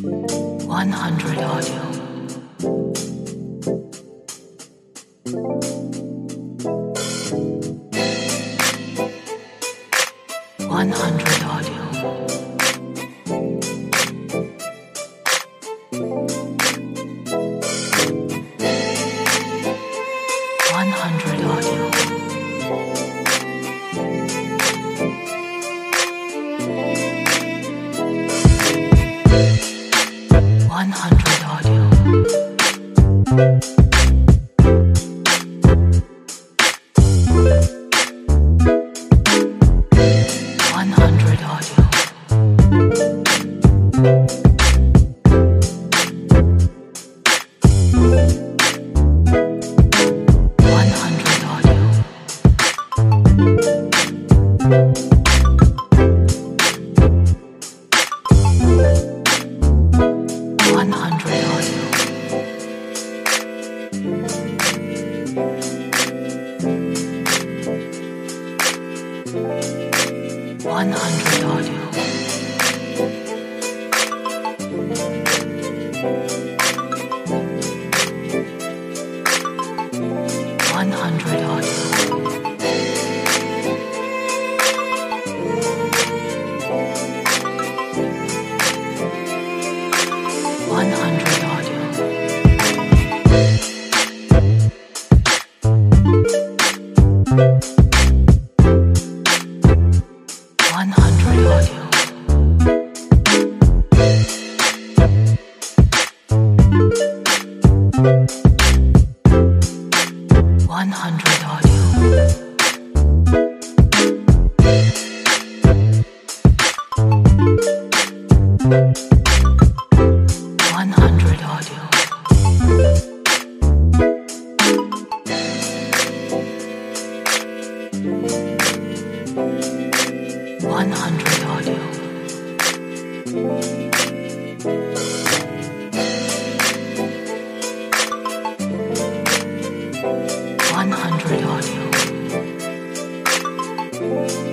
100 audio. 100 audio. 100 audio. 100 audio. 100 audio. 100 audio. 100 audio. 100 audio. 100 audio. 100 audio. 100 audio. 100 audio. 100 audio. 100 audio. 100 audio.